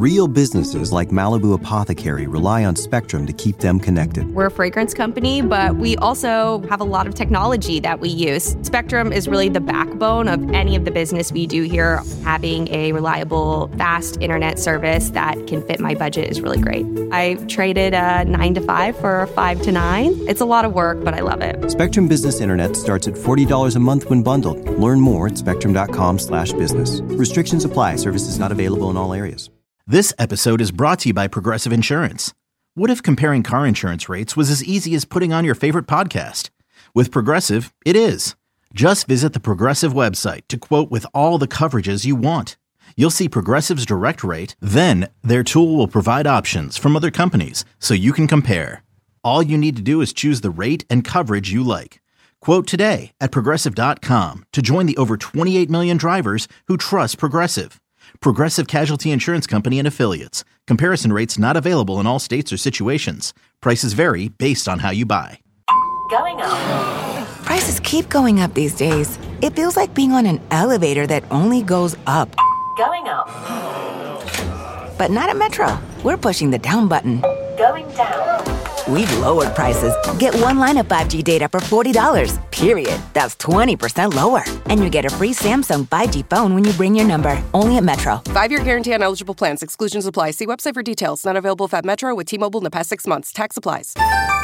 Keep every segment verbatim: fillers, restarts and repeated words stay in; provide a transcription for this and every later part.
Real businesses like Malibu Apothecary rely on Spectrum to keep them connected. We're a fragrance company, but we also have a lot of technology that we use. Spectrum is really the backbone of any of the business we do here. Having a reliable, fast internet service that can fit my budget is really great. I traded a nine to five for a five to nine. It's a lot of work, but I love it. Spectrum Business Internet starts at forty dollars a month when bundled. Learn more at spectrum.com slash business. Restrictions apply. Services not available in all areas. This episode is brought to you by Progressive Insurance. What if comparing car insurance rates was as easy as putting on your favorite podcast? With Progressive, it is. Just visit the Progressive website to quote with all the coverages you want. You'll see Progressive's direct rate, then their tool will provide options from other companies so you can compare. All you need to do is choose the rate and coverage you like. Quote today at progressive dot com to join the over twenty-eight million drivers who trust Progressive. Progressive Casualty Insurance Company and Affiliates. Comparison rates not available in all states or situations. Prices vary based on how you buy. Going up. Prices keep going up these days. It feels like being on an elevator that only goes up. Going up. But not at Metro. We're pushing the down button. Going down. We've lowered prices. Get one line of five G data for forty dollars, period. That's twenty percent lower. And you get a free Samsung five G phone when you bring your number. Only at Metro. Five-year guarantee on eligible plans. Exclusions apply. See website for details. Not available at Metro with T-Mobile in the past six months. Tax applies.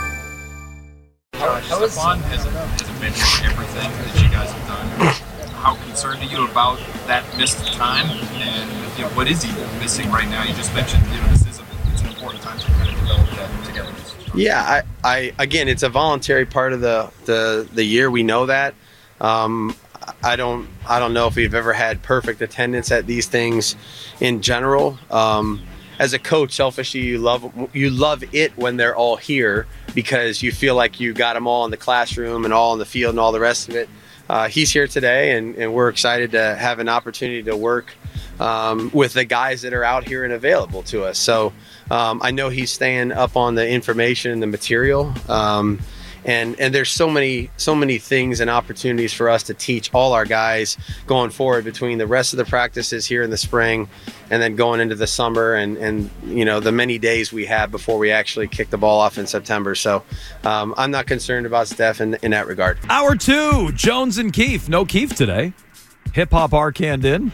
How, how is Stephon has, has mentioned everything that you guys have done. How concerned are you about that missed time? And you know, what is he missing right now? You just mentioned you know, this is a, it's an important time to kind of develop that together. Yeah, I, I again, it's a voluntary part of the, the, the year. We know that. Um, I don't I don't know if we've ever had perfect attendance at these things in general. Um, as a coach, selfishly, you love you love it when they're all here because you feel like you got them all in the classroom and all in the field and all the rest of it. Uh, he's here today, and, and we're excited to have an opportunity to work um, with the guys that are out here and available to us. So um, I know he's staying up on the information and the material. Um, and and there's so many so many things and opportunities for us to teach all our guys going forward between the rest of the practices here in the spring and then going into the summer and, and you know, the many days we have before we actually kick the ball off in September. So um, I'm not concerned about Steph in, in that regard. Hour two, Jones and Keefe. No Keefe today. Hip-hop Arcand in.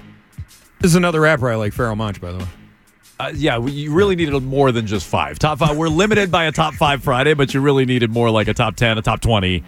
This is another rapper I like, Pharoah Monch, by the way. Uh, yeah, you really needed more than just five. Top five. We're limited by a top five Friday, but you really needed more like a top ten, a top twenty.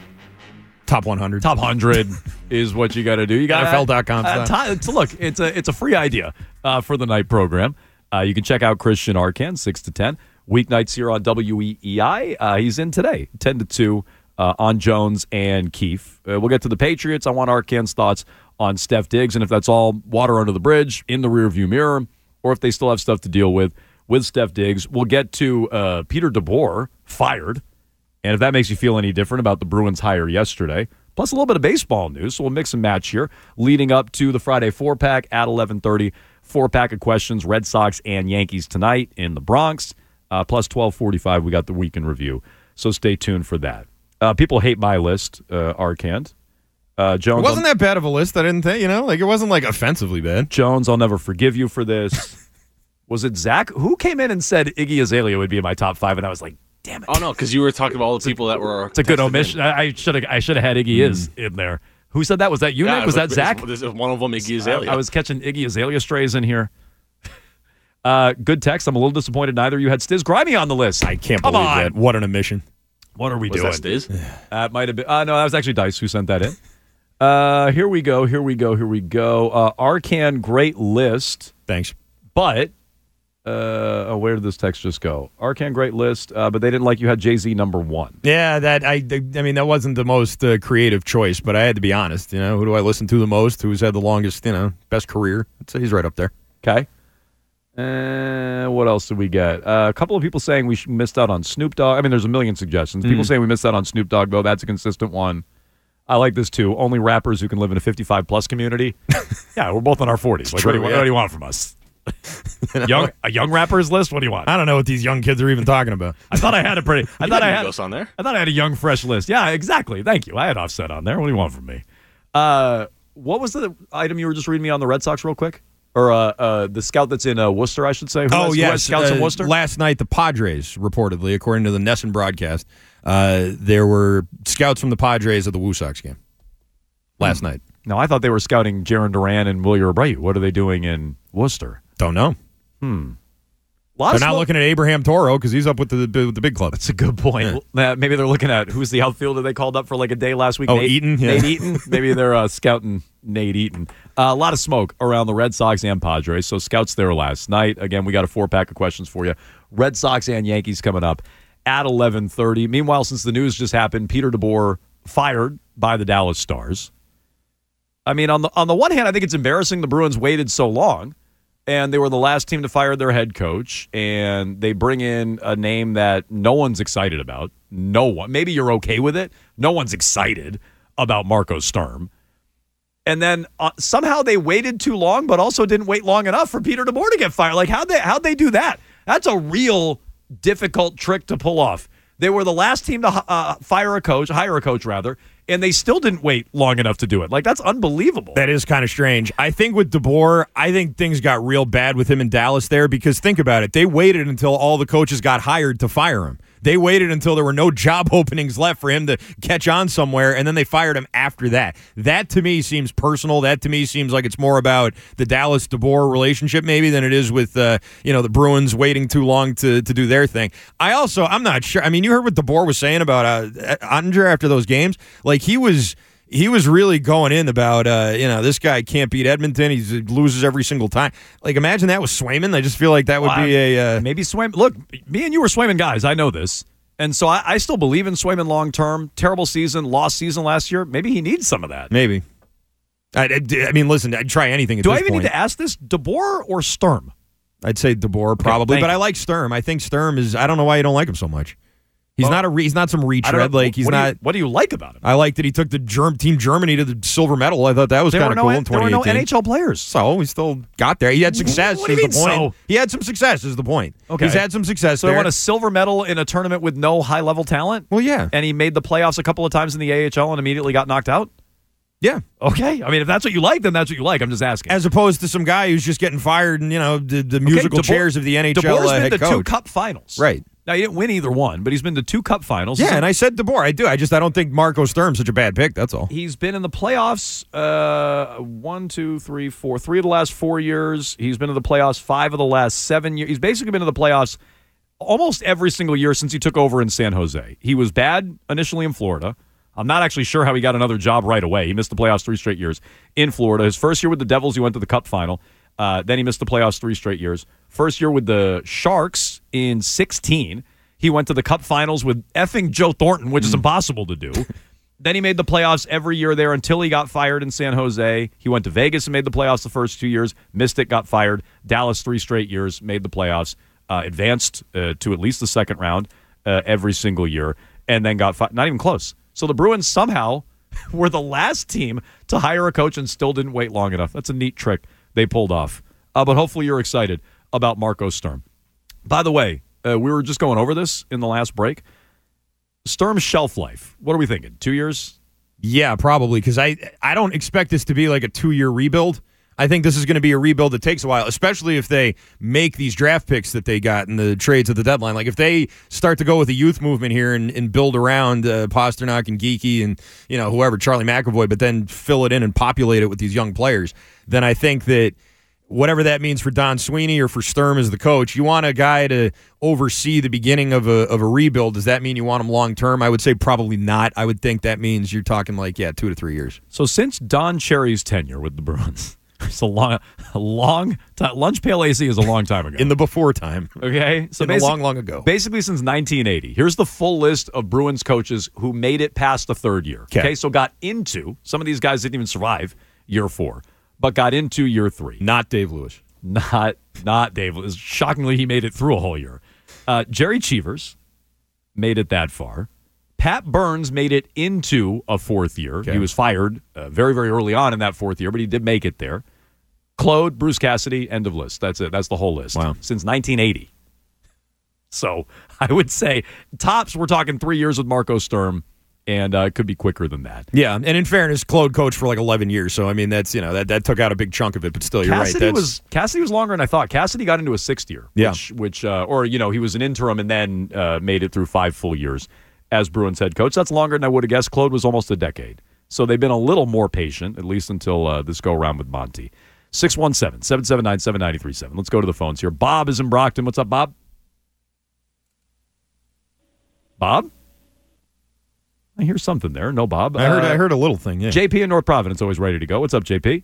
Top one hundred. Top one hundred is what you got to do. You got N F L dot com. Uh, uh, t- look, it's a it's a free idea uh, for the night program. Uh, you can check out Christian Arcand, six to ten. Weeknights here on W E E I. Uh, he's in today, ten to two, uh, on Jones and Keefe. Uh, we'll get to the Patriots. I want Arcand's thoughts on Steph Diggs, and if that's all water under the bridge, in the rearview mirror, or if they still have stuff to deal with with Steph Diggs. We'll get to uh, Peter DeBoer, fired, and if that makes you feel any different about the Bruins' hire yesterday, plus a little bit of baseball news, so we'll mix and match here, leading up to the Friday four-pack at eleven thirty, four-pack of questions, Red Sox and Yankees tonight in the Bronx, uh, plus twelve forty-five, we got the weekend review, so stay tuned for that. Uh, people hate my list, uh, Arcand. Uh, Jones, it wasn't that bad of a list, I didn't think, you know? Like, it wasn't, like, offensively bad. Jones, I'll never forgive you for this. Was it Zach? Who came in and said Iggy Azalea would be in my top five? And I was like, damn it. Oh, no, because you were talking about all the people that were... It's a good omission. In. I should have I should have had Iggy mm. is in there. Who said that? Was that you, yeah, Nick? Was, was that Zach? Was one of them Iggy Azalea? I, I was catching Iggy Azalea strays in here. Uh, good text. I'm a little disappointed neither of you had Stiz Grimy on the list. I can't Come believe on. that. What an omission. What are we was doing? That Stiz? Uh, it might have been. Uh, no, that was actually Dice who sent that in. Uh, here we go, here we go, here we go. Uh, Arcand, great list. Thanks. But, uh, oh, where did this text just go? Arcand, great list, uh, but they didn't like you had Jay-Z number one. Yeah, that I, I mean, that wasn't the most uh, creative choice, but I had to be honest. You know, who do I listen to the most? Who's had the longest, you know, best career? I'd say he's right up there. Okay. And uh, what else did we get? Uh, a couple of people saying we missed out on Snoop Dogg. I mean, there's a million suggestions. People mm. saying we missed out on Snoop Dogg, though. That's a consistent one. I like this, too. Only rappers who can live in a fifty-five plus community. Yeah, we're both in our forties. Like, true, what, do you, yeah. what do you want from us? you know, young A young rappers list? What do you want? I don't know what these young kids are even talking about. I thought I had a pretty... I you thought I had on there. I thought I had a young, fresh list. Yeah, exactly. Thank you. I had Offset on there. What do you want from me? Uh, what was the item you were just reading me on the Red Sox real quick? Or uh, uh, the scout that's in uh, Worcester, I should say. Who oh, has, yes. who has scouts uh, in Worcester? Last night, the Padres, reportedly, according to the Nesson broadcast, uh, there were scouts from the Padres at the Woo Sox game last hmm. night. No, I thought they were scouting Jaron Duran and Wilyer Abreu. What are they doing in Worcester? Don't know. Hmm. They're not looking at Abraham Toro because he's up with the, with the big club. That's a good point. Yeah. Uh, maybe they're looking at who's the outfielder they called up for like a day last week. Oh, Nate, Eaton? Yeah. Nate Eaton. Maybe they're uh, scouting Nate Eaton. Uh, a lot of smoke around the Red Sox and Padres. So scouts there last night. Again, we got a four-pack of questions for you. Red Sox and Yankees coming up at eleven thirty. Meanwhile, since the news just happened, Peter DeBoer fired by the Dallas Stars. I mean, on the on the one hand, I think it's embarrassing the Bruins waited so long. And they were the last team to fire their head coach, and they bring in a name that no one's excited about. No one. Maybe you're okay with it. No one's excited about Marco Sturm. And then uh, somehow they waited too long, but also didn't wait long enough for Peter DeBoer to get fired. Like, how'd they, how'd they do that? That's a real difficult trick to pull off. They were the last team to uh, fire a coach, hire a coach, rather, and they still didn't wait long enough to do it. Like, that's unbelievable. That is kind of strange. I think with DeBoer, I think things got real bad with him in Dallas there because think about it. They waited until all the coaches got hired to fire him. They waited until there were no job openings left for him to catch on somewhere, and then they fired him after that. That, to me, seems personal. That, to me, seems like it's more about the Dallas-DeBoer relationship maybe than it is with, uh, you know, the Bruins waiting too long to, to do their thing. I also, I'm not sure. I mean, you heard what DeBoer was saying about uh, Ottinger after those games? Like, he was... He was really going in about, uh, you know, this guy can't beat Edmonton. He loses every single time. Like, imagine that with Swayman. I just feel like that would well, be a... Uh, maybe Swayman. Look, me and you were Swayman guys. I know this. And so I, I still believe in Swayman long-term. Terrible season, lost season last year. Maybe he needs some of that. Maybe. I, I, I mean, listen, I'd try anything at Do this I even point. need to ask this? DeBoer or Sturm? I'd say DeBoer probably, okay, but you. I like Sturm. I think Sturm is... I don't know why you don't like him so much. He's well, not a re, he's not some retread. know, Like he's what not. Do you, what do you like about him? I like that he took the germ, team Germany to the silver medal. I thought that was kind of no, cool in there twenty eighteen. were no N H L players, so he still got there. He had success. What do you is mean the point. so? He had some success. Is the point. Okay, he's had some success. So there. he won a silver medal in a tournament with no high level talent. Well, yeah, and he made the playoffs a couple of times in the A H L and immediately got knocked out. Yeah. Okay. I mean, if that's what you like, then that's what you like. I'm just asking. As opposed to some guy who's just getting fired and, you know, the, the musical okay, DeBoer, chairs of the N H L DeBoer's uh, been head to coach. two cup finals. Right. Now, he didn't win either one, but he's been to two cup finals. Yeah, He's and I said DeBoer. I do. I just I don't think Marco Sturm's such a bad pick. That's all. He's been in the playoffs uh, one, two, three, four, three of the last four years. He's been in the playoffs five of the last seven years. He's basically been in the playoffs almost every single year since he took over in San Jose. He was bad initially in Florida. I'm not actually sure how he got another job right away. He missed the playoffs three straight years in Florida. His first year with the Devils, he went to the Cup final. Uh, then he missed the playoffs three straight years. First year with the Sharks in sixteen, he went to the Cup finals with effing Joe Thornton, which mm. is impossible to do. Then he made the playoffs every year there until he got fired in San Jose. He went to Vegas and made the playoffs the first two years. Missed it, got fired. Dallas three straight years, made the playoffs. Uh, advanced uh, to at least the second round uh, every single year, and then got fi- not even close. So the Bruins somehow were the last team to hire a coach and still didn't wait long enough. That's a neat trick they pulled off. Uh, but hopefully you're excited about Marco Sturm. By the way, uh, we were just going over this in the last break. Sturm's shelf life, what are we thinking? Two years? Yeah, probably, because I, I don't expect this to be like a two-year rebuild. I think this is going to be a rebuild that takes a while, especially if they make these draft picks that they got in the trades at the deadline. Like if they start to go with a youth movement here and, and build around uh, Pasternak and Geekie and you know whoever, Charlie McAvoy, but then fill it in and populate it with these young players, then I think that whatever that means for Don Sweeney or for Sturm as the coach, you want a guy to oversee the beginning of a of a rebuild. Does that mean you want him long term? I would say probably not. I would think that means you're talking like yeah, two to three years. So since Don Cherry's tenure with the Bruins. It's a long, a long time. Lunch Pail A C is a long time ago. In the before time. Okay? So In the long, long ago. Basically since nineteen eighty. Here's the full list of Bruins coaches who made it past the third year. Okay. okay? So got into, some of these guys didn't even survive year four, but got into year three. Not Dave Lewis. Not, not Dave Lewis. Shockingly, he made it through a whole year. Uh, Jerry Cheevers made it that far. Pat Burns made it into a fourth year. Okay. He was fired uh, very, very early on in that fourth year, but he did make it there. Claude, Bruce Cassidy, end of list. That's it. That's the whole list. Wow. Since nineteen eighty. So I would say tops, we're talking three years with Marco Sturm and uh, it could be quicker than that. Yeah, and in fairness, Claude coached for like eleven years, so I mean that's you know that, that took out a big chunk of it. But still, you're Cassidy right. That's, was Cassidy was longer than I thought. Cassidy got into a sixth year, Yeah. which, which uh, or you know he was an interim and then uh, made it through five full years as Bruins head coach. That's longer than I would have guessed. Claude was almost a decade, so they've been a little more patient, at least until uh, this go around with Monty. six one seven, seven seven nine, seven nine three seven. Let's go to the phones here. Bob is in Brockton. What's up, Bob? Bob? I hear something there. No, Bob. I heard. Uh, I heard a little thing. Yeah. J P in North Providence, always ready to go. What's up, J P?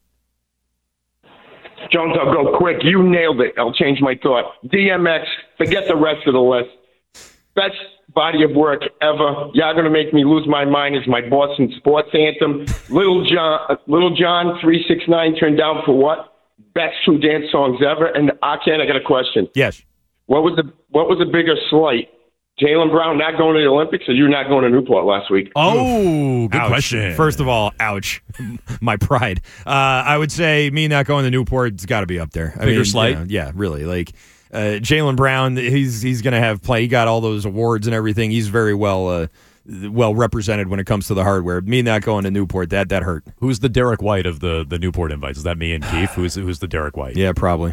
Jones, I'll go quick. You nailed it. I'll change my thought. D M X, forget the rest of the list. Best body of work ever. Y'all gonna make me lose my mind is my Boston sports anthem. Little John, Little John, three six nine turned down for what? Best two dance songs ever. And Arcan, I got a question. Yes. What was the What was the bigger slight? Jaylen Brown not going to the Olympics, or you not going to Newport last week? Oh, good Ouch. question. First of all, ouch. My pride. Uh, I would say me not going to Newport's got to be up there. I Bigger mean, slight? you know, yeah, really. Like uh, Jaylen Brown, he's he's going to have play. He got all those awards and everything. He's very well uh, well represented when it comes to the hardware. Me not going to Newport, that that hurt. Who's the Derek White of the, the Newport invites? Is that me and Keith? Who's who's the Derek White? Yeah, probably.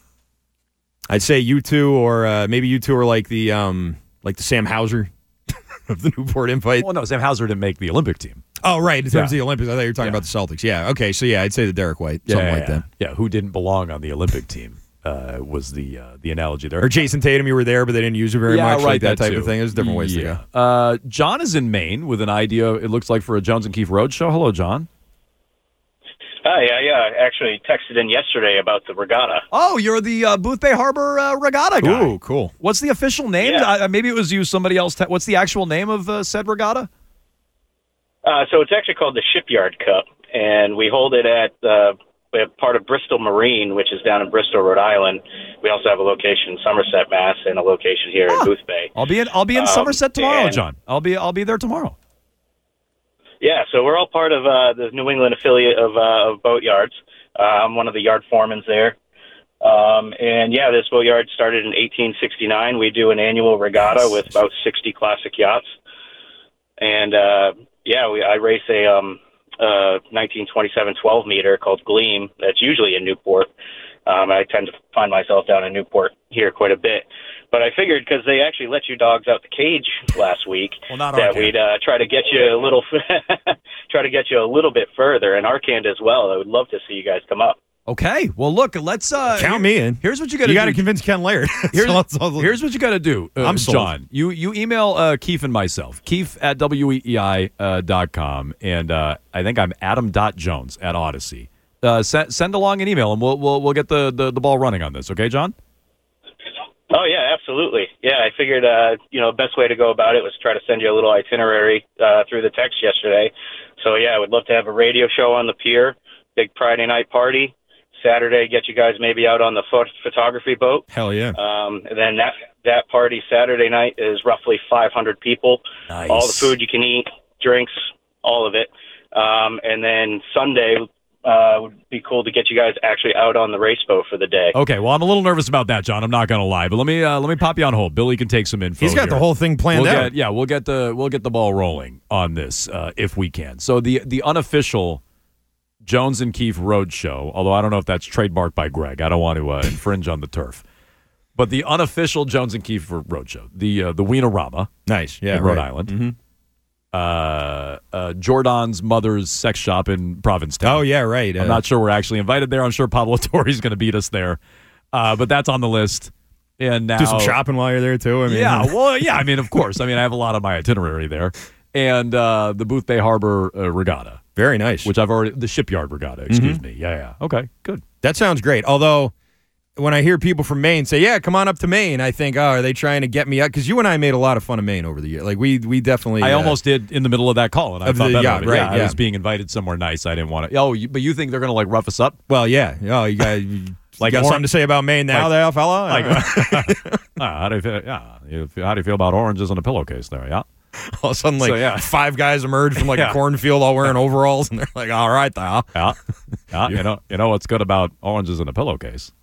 I'd say you two, or uh, maybe you two are like the um, like the Sam Hauser of the Newport invite. Well, no, Sam Hauser didn't make the Olympic team. Oh, right. In terms Yeah. of the Olympics, I thought you were talking Yeah. about the Celtics. Yeah. Okay. So yeah, I'd say the Derek White, something yeah, like yeah. that. Yeah, who didn't belong on the Olympic team uh, was the uh, the analogy there. Or Jason Tatum, you were there, but they didn't use you very yeah, much. right, like that, type too. of thing. There's different ways yeah. to go. Uh, John is in Maine with an idea, it looks like, for a Jones and Keefe Road show. Hello, John. Hi, yeah, yeah. I actually texted in yesterday about the regatta. Oh, you're the uh, Booth Bay Harbor uh, Regatta guy. Ooh, cool. What's the official name? Yeah. Uh, maybe it was you, somebody else. Te- What's the actual name of uh, said regatta? Uh, so it's actually called the Shipyard Cup, and we hold it at uh, part of Bristol Marine, which is down in Bristol, Rhode Island. We also have a location in Somerset, Mass, and a location here Ah. in Booth Bay. I'll be in. I'll be in Um, Somerset tomorrow, and- John. I'll be. I'll be there tomorrow. Yeah, so we're all part of uh, the New England affiliate of, uh, of Boat Yards. Uh, I'm one of the yard foremans there. Um, and yeah, this boat yard started in eighteen sixty-nine. We do an annual regatta with about sixty classic yachts. And uh, yeah, we, I race a um, uh, nineteen twenty-seven twelve meter called Gleam that's usually in Newport. Um, I tend to find myself down in Newport here quite a bit. But I figured because they actually let you dogs out the cage last week Well, not that Arcand. we'd uh, try to get you a little try to get you a little bit further, and Arcand as well. I would love to see you guys come up. Okay. Well, look. Let's uh, Count me in. Here's what you got to You do. got to convince Ken Laird. Here's, So let's- let's- here's what you got to do, uh, I'm sold. John. You you email uh, Keefe and myself, Keefe at W E E I uh, dot com, and uh, I think I'm Adam dot Jones at Odyssey. Uh, send, send along an email, and we'll we'll we'll get the, the, the ball running on this. Okay, John? Oh yeah, absolutely. Yeah, I figured uh, you know, best way to go about it was try to send you a little itinerary uh, through the text yesterday. So yeah, I would love to have a radio show on the pier, big Friday night party. Saturday, get you guys maybe out on the pho- photography boat. Hell yeah. Um, and then that that party Saturday night is roughly five hundred people. Nice. All the food you can eat, drinks, all of it. Um, and then Sunday uh, would be cool to get you guys actually out on the race boat for the day. Okay. Well, I'm a little nervous about that, John. I'm not going to lie, but let me uh, let me pop you on hold. Billy can take some info. He's got here. the whole thing planned we'll out. Get, yeah, we'll get the we'll get the ball rolling on this uh, if we can. So the the unofficial Jones and Keefe Road Show, although I don't know if that's trademarked by Greg. I don't want to uh, infringe on the turf. But the unofficial Jones and Keefe Road Show, the uh, the Wienerama, nice, yeah, in Rhode right. Island, Mhm. uh, uh, Jordan's mother's sex shop in Provincetown. Oh yeah, right. I'm Uh, not sure we're actually invited there. I'm sure Pablo Torre's going to beat us there, uh, but that's on the list. And now do some shopping while you're there too. I mean, yeah, well, yeah. I mean, of course. I mean, I have a lot of my itinerary there, and uh, the Booth Bay Harbor uh, Regatta, very nice. which I've already the Shipyard Regatta. Excuse Mhm. me. Yeah, yeah. Okay, good. That sounds great. Although, when I hear people from Maine say, "Yeah, come on up to Maine," I think, "Oh, are they trying to get me up?" Because you and I made a lot of fun of Maine over the year. Like we, we definitely. I uh, almost did in the middle of that call, and I Of thought the better yacht, of it. right, Yeah, I yeah. was being invited somewhere nice. I didn't want to. Oh, you, but you think they're going to like rough us up? Well, yeah. Oh, you got you Like got or- something to say about Maine now, like- there, fella? Like, ah, how do you feel? Yeah, you feel- how do you feel about oranges in a pillowcase there? Yeah. All of a sudden, like So, yeah. five guys emerge from like Yeah. a cornfield, all wearing overalls, and they're like, "All right, there." Yeah, yeah. You know, you know what's good about oranges in a pillowcase?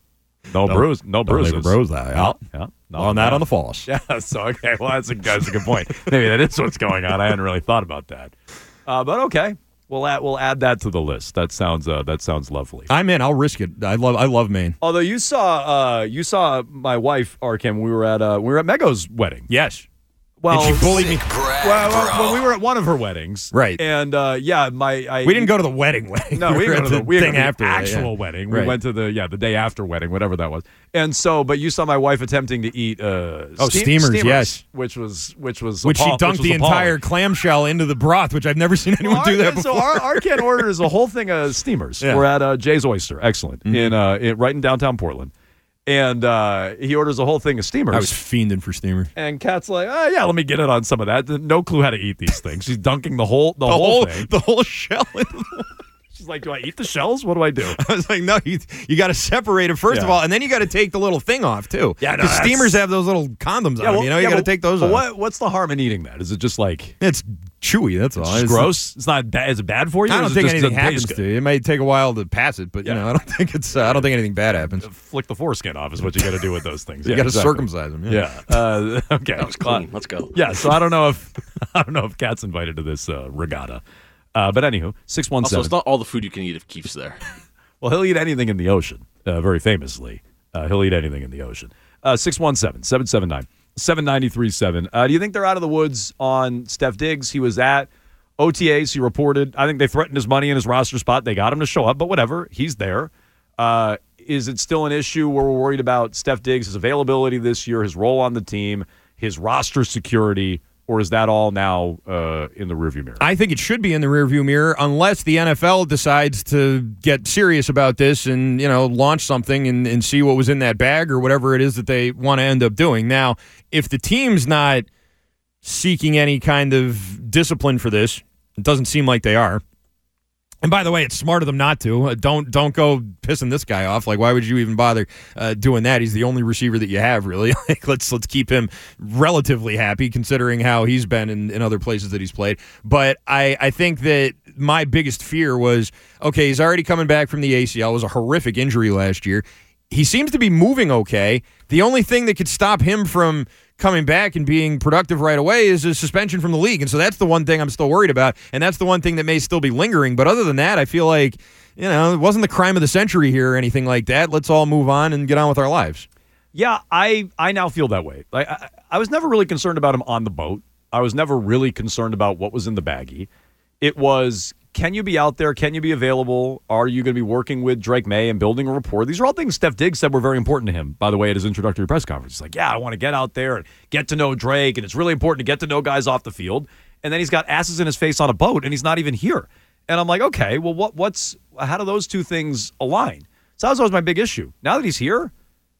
No Don't- bruise, no don't bruises. leave a bruise there, yeah. yeah. No, On that yeah. on the false. Yeah. So okay, well that's a that's a good point. Maybe that is what's going on. I hadn't really thought about that. Uh, but okay, we'll add we'll add that to the list. That sounds uh, that sounds lovely. I'm in. I'll risk it. I love I love Maine. Although you saw uh, you saw my wife Arkin when we were at uh, we were at Mego's wedding. Yes. Well, and she bullied me. Well, well, when we were at one of her weddings, Right. And uh, yeah, my I, We didn't go to the wedding wedding. No, we were didn't go at to the, the we didn't thing go to after the that, actual yeah. wedding. We Right. went to the yeah the day after wedding, whatever that was. And so, but you saw my wife attempting to eat uh, Oh, steam- steamers, yes. which was which was Which she appall- dunked which was the appalling. entire clamshell into the broth, which I've never seen anyone Well, do that our- before. So our, our kid orders a whole thing of steamers. Yeah. We're at uh, Jay's Oyster, excellent, Mhm. in, uh, in right in downtown Portland, and uh, he orders a whole thing of steamers. I was fiending for steamers. And Kat's like, oh, yeah, let me get it on some of that. No clue how to eat these things. She's dunking the whole the, The whole, whole- thing. the whole shell. She's like, do I eat the shells? What do I do? I was like, no, you, you got to separate it first of Yeah. all, and then you got to take the little thing off too. Yeah, no, because that's- steamers have those little condoms on them. You know, you yeah, got to well, take those but off. What, what's the harm in eating that? Is it just like It's chewy. That's all. it's just gross? It's not bad. Is it bad for you? I or don't is it think just anything doesn't taste happens good? to you. It might take a while to pass it, but you Yeah. know, I don't think it's. Uh, I don't think anything bad happens. Flick the foreskin off is what you got to do with those things. You Yeah, got to exactly. circumcise them. Yeah. Yeah. Uh, okay. That was clean. Let's go. Yeah. So I don't know if I don't know if Kat's invited to this uh, regatta, uh, but anywho, six one Also, seven. it's not all the food you can eat if Keith's there. Well, he'll eat anything in the ocean, uh, very famously. Uh, he'll eat anything in the ocean. Uh, six one seven, seven seven nine, seven nine three seven. Uh, do you think they're out of the woods on Steph Diggs? He was at O T As, he reported. I think they threatened his money in his roster spot. They got him to show up, but whatever. He's there. Uh, is it still an issue where we're worried about Steph Diggs' availability this year, his role on the team, his roster security, or is that all now uh, in the rearview mirror? I think it should be in the rearview mirror unless the N F L decides to get serious about this and, you know, launch something and, and see what was in that bag or whatever it is that they want to end up doing. Now, if the team's not seeking any kind of discipline for this, it doesn't seem like they are. And by the way, it's smart of them not to. Uh, don't don't go pissing this guy off. Like, why would you even bother uh, doing that? He's the only receiver that you have, really. Like, let's let's keep him relatively happy, considering how he's been in, in other places that he's played. But I, I think that my biggest fear was, okay, he's already coming back from the A C L. It was a horrific injury last year. He seems to be moving okay. The only thing that could stop him from coming back and being productive right away is a suspension from the league. And so that's the one thing I'm still worried about, and that's the one thing that may still be lingering. But other than that, I feel like, you know, it wasn't the crime of the century here or anything like that. Let's all move on and get on with our lives. Yeah, I, I now feel that way. Like I, I was never really concerned about him on the boat. I was never really concerned about what was in the baggie. It was, can you be out there? Can you be available? Are you going to be working with Drake May and building a rapport? These are all things Steph Diggs said were very important to him, by the way, at his introductory press conference. He's like, yeah, I want to get out there and get to know Drake, and it's really important to get to know guys off the field. And then he's got asses in his face on a boat, and he's not even here. And I'm like, okay, well, what, what's how do those two things align? So that was always my big issue. Now that he's here,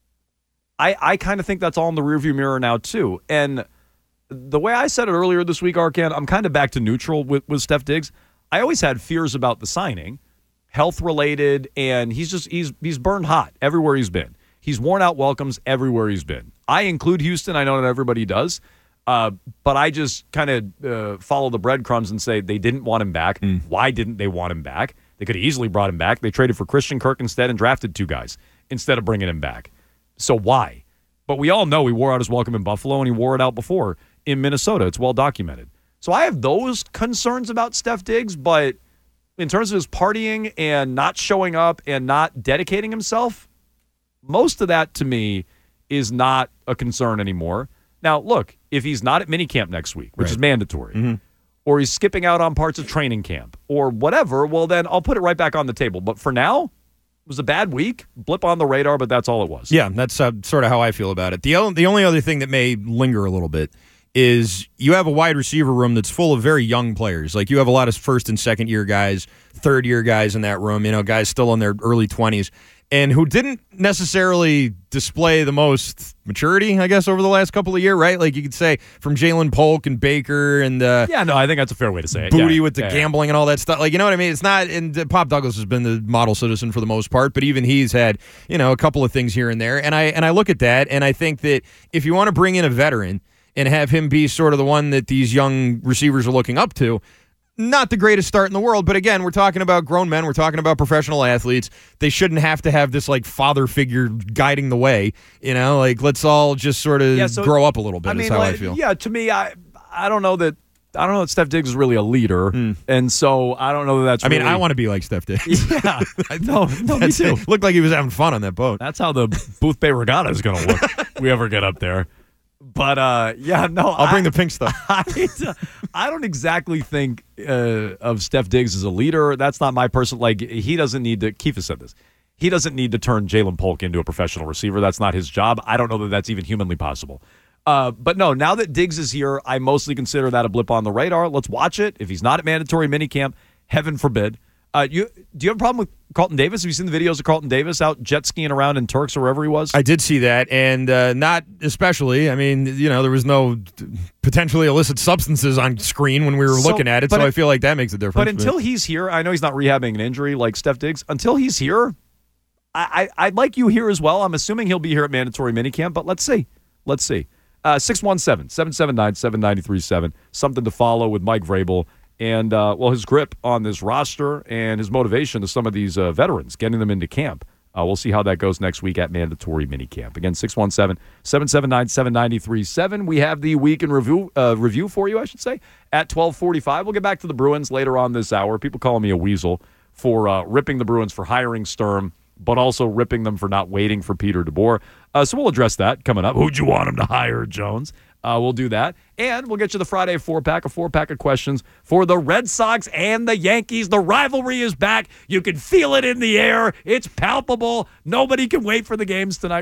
I, I kind of think that's all in the rearview mirror now, too. And the way I said it earlier this week, Arkan, I'm kind of back to neutral with, with Steph Diggs. I always had fears about the signing, health related, and he's just he's he's burned hot everywhere he's been. He's worn out welcomes everywhere he's been. I include Houston. I know not everybody does, uh, but I just kind of uh, follow the breadcrumbs and say they didn't want him back. Mm. Why didn't they want him back? They could have easily brought him back. They traded for Christian Kirk instead and drafted two guys instead of bringing him back. So why? But we all know he wore out his welcome in Buffalo, and he wore it out before in Minnesota. It's well documented. So I have those concerns about Steph Diggs, but in terms of his partying and not showing up and not dedicating himself, most of that to me is not a concern anymore. Now, look, if he's not at minicamp next week, which Right. is mandatory, Mm-hmm. or he's skipping out on parts of training camp or whatever, well, then I'll put it right back on the table. But for now, it was a bad week, blip on the radar, but that's all it was. Yeah, that's uh, sort of how I feel about it. The, o- the only other thing that may linger a little bit is you have a wide receiver room that's full of very young players. Like, you have a lot of first and second year guys, third year guys in that room, you know, guys still in their early twenties, and who didn't necessarily display the most maturity, I guess, over the last couple of years, right? Like, you could say from Jalen Polk and Baker and uh, Yeah, no, I think that's a fair way to say it. Booty Yeah, with the yeah, yeah. gambling and all that stuff. Like, you know what I mean? It's not, and uh, Pop Douglas has been the model citizen for the most part, but even he's had, you know, a couple of things here and there. And I and I look at that, and I think that if you want to bring in a veteran and have him be sort of the one that these young receivers are looking up to, not the greatest start in the world, but again, we're talking about grown men. We're talking about professional athletes. They shouldn't have to have this like father figure guiding the way. You know, like let's all just sort of Yeah, so- grow up a little bit. I mean, is how like, I feel. Yeah, to me, I I don't know that I don't know that Steph Diggs is really a leader, and so I don't know that that's. I mean, really, I want to be like Steph Diggs. Yeah, no, no, me too. Looked like he was having fun on that boat. That's how the Booth Bay Regatta is going to look if we ever get up there. But uh, yeah, no, I'll bring I, the pink stuff. I, I don't exactly think uh, of Steph Diggs as a leader. That's not my person. Like he doesn't need to. Keith has said this. He doesn't need to turn Jalen Polk into a professional receiver. That's not his job. I don't know that that's even humanly possible. Uh, but no, now that Diggs is here, I mostly consider that a blip on the radar. Let's watch it. If he's not at mandatory minicamp, heaven forbid. Uh, you do you have a problem with Carlton Davis? Have you seen the videos of Carlton Davis out jet skiing around in Turks or wherever he was? I did see that, and uh, not especially. I mean, you know, there was no potentially illicit substances on screen when we were So- looking at it, so but I it- feel like that makes a difference. But until he's here, I know he's not rehabbing an injury like Steph Diggs. Until he's here, I, I, I'd like you here as well. I'm assuming he'll be here at mandatory minicamp, but let's see. Let's see. Uh, six one seven, seven seven nine, seven nine three seven. Something to follow with Mike Vrabel and, uh, well, his grip on this roster and his motivation to some of these uh, veterans, getting them into camp. Uh, we'll see how that goes next week at mandatory minicamp. Again, six one seven, seven seven nine, seven nine three seven. We have the week in review uh, review for you, I should say, at twelve forty-five. We'll get back to the Bruins later on this hour. People calling me a weasel for uh, ripping the Bruins for hiring Sturm, but also ripping them for not waiting for Peter DeBoer. Uh, so we'll address that coming up. Who'd you want him to hire, Jones? Uh, we'll do that. And we'll get you the Friday four-pack, a four-pack of questions for the Red Sox and the Yankees. The rivalry is back. You can feel it in the air. It's palpable. Nobody can wait for the games tonight.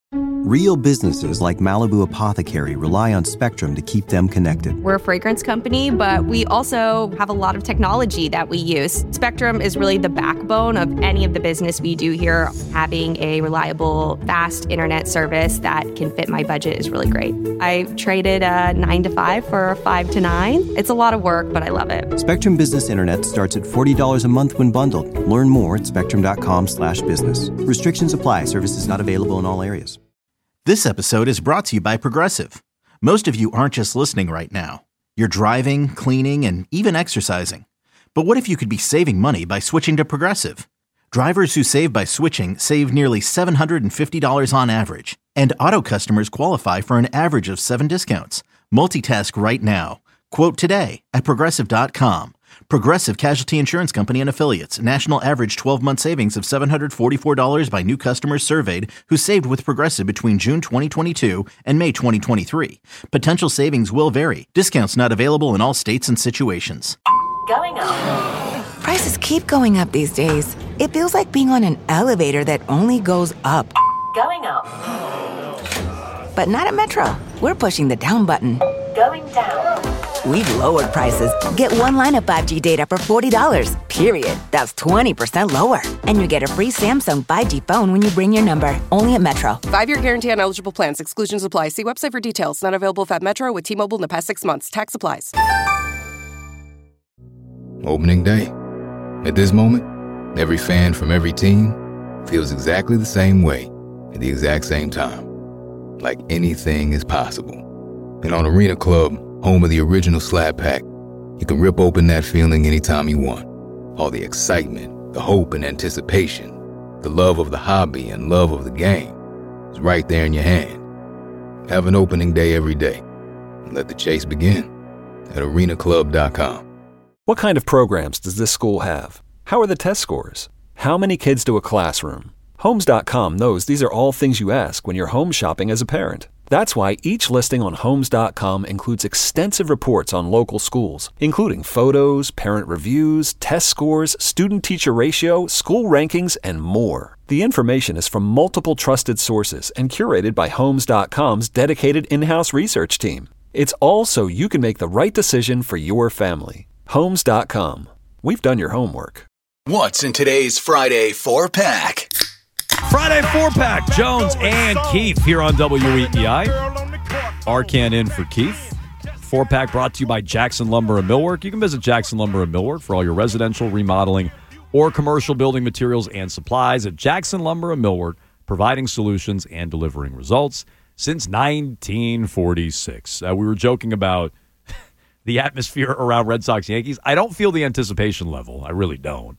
Real businesses like Malibu Apothecary rely on Spectrum to keep them connected. We're a fragrance company, but we also have a lot of technology that we use. Spectrum is really the backbone of any of the business we do here. Having a reliable, fast internet service that can fit my budget is really great. I traded a nine to five for a five to nine. It's a lot of work, but I love it. Spectrum Business Internet starts at forty dollars a month when bundled. Learn more at spectrum.com slash business. Restrictions apply. Services not available in all areas. This episode is brought to you by Progressive. Most of you aren't just listening right now. You're driving, cleaning, and even exercising. But what if you could be saving money by switching to Progressive? Drivers who save by switching save nearly seven hundred fifty dollars on average. And auto customers qualify for an average of seven discounts. Multitask right now. Quote today at Progressive dot com. Progressive Casualty Insurance Company and Affiliates. National average twelve-month savings of seven hundred forty-four dollars by new customers surveyed who saved with Progressive between June twenty twenty-two and May twenty twenty-three. Potential savings will vary. Discounts not available in all states and situations. Going up. Prices keep going up these days. It feels like being on an elevator that only goes up. Going up. But not at Metro. We're pushing the down button. Going down. We've lowered prices. Get one line of five G data for forty dollars, period. That's twenty percent lower. And you get a free Samsung five G phone when you bring your number. Only at Metro. Five-year guarantee on eligible plans. Exclusions apply. See website for details. Not available if at Metro with T-Mobile in the past six months. Tax applies. Opening day. At this moment, every fan from every team feels exactly the same way at the exact same time. Like anything is possible. And on Arena Club, home of the original Slab Pack, you can rip open that feeling anytime you want. All the excitement, the hope and anticipation, the love of the hobby and love of the game is right there in your hand. Have an opening day every day. And let the chase begin at arena club dot com. What kind of programs does this school have? How are the test scores? How many kids to a classroom? Homes dot com knows these are all things you ask when you're home shopping as a parent. That's why each listing on Homes dot com includes extensive reports on local schools, including photos, parent reviews, test scores, student-teacher ratio, school rankings, and more. The information is from multiple trusted sources and curated by Homes dot com's dedicated in-house research team. It's all so you can make the right decision for your family. Homes dot com. We've done your homework. What's in today's Friday four-pack? Friday four-pack, Jones and Keith here on W E E I. Arcan in for Keith. Four-pack brought to you by Jackson Lumber and Millwork. You can visit Jackson Lumber and Millwork for all your residential remodeling or commercial building materials and supplies at Jackson Lumber and Millwork, providing solutions and delivering results since nineteen forty-six. Uh, we were joking about the atmosphere around Red Sox Yankees. I don't feel the anticipation level. I really don't.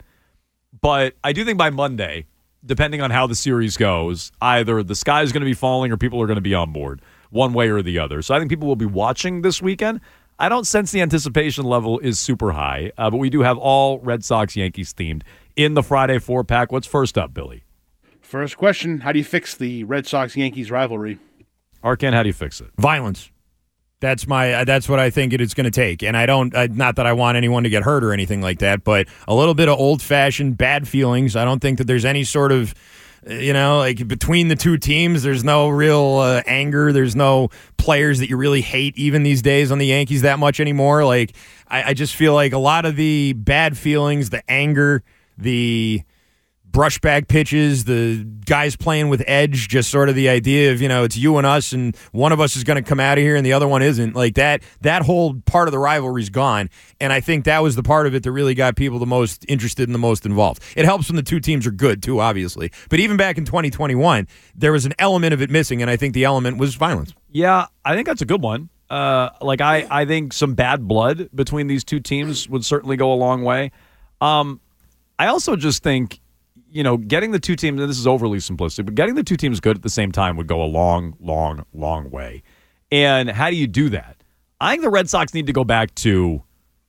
But I do think by Monday, depending on how the series goes, either the sky is going to be falling or people are going to be on board one way or the other. So I think people will be watching this weekend. I don't sense the anticipation level is super high, uh, but we do have all Red Sox Yankees themed in the Friday four-pack. What's first up, Billy? First question, how do you fix the Red Sox-Yankees rivalry? Arkan, how do you fix it? Violence. That's my. Uh, that's what I think it is going to take, and I don't. Uh, not that I want anyone to get hurt or anything like that, but a little bit of old-fashioned bad feelings. I don't think that there's any sort of, uh, you know, like between the two teams. There's no real uh, anger. There's no players that you really hate even these days on the Yankees that much anymore. Like I, I just feel like a lot of the bad feelings, the anger, the brushback pitches, the guys playing with edge, just sort of the idea of, you know, it's you and us and one of us is going to come out of here and the other one isn't. Like that that whole part of the rivalry's gone, and I think that was the part of it that really got people the most interested and the most involved. It helps when the two teams are good too, obviously, but even back in twenty twenty-one there was an element of it missing, and I think the element was violence. Yeah, I think that's a good one. Uh, like I, I think some bad blood between these two teams would certainly go a long way. Um, I also just think, you know, getting the two teams, and this is overly simplistic, but getting the two teams good at the same time would go a long, long, long way. And how do you do that? I think the Red Sox need to go back to,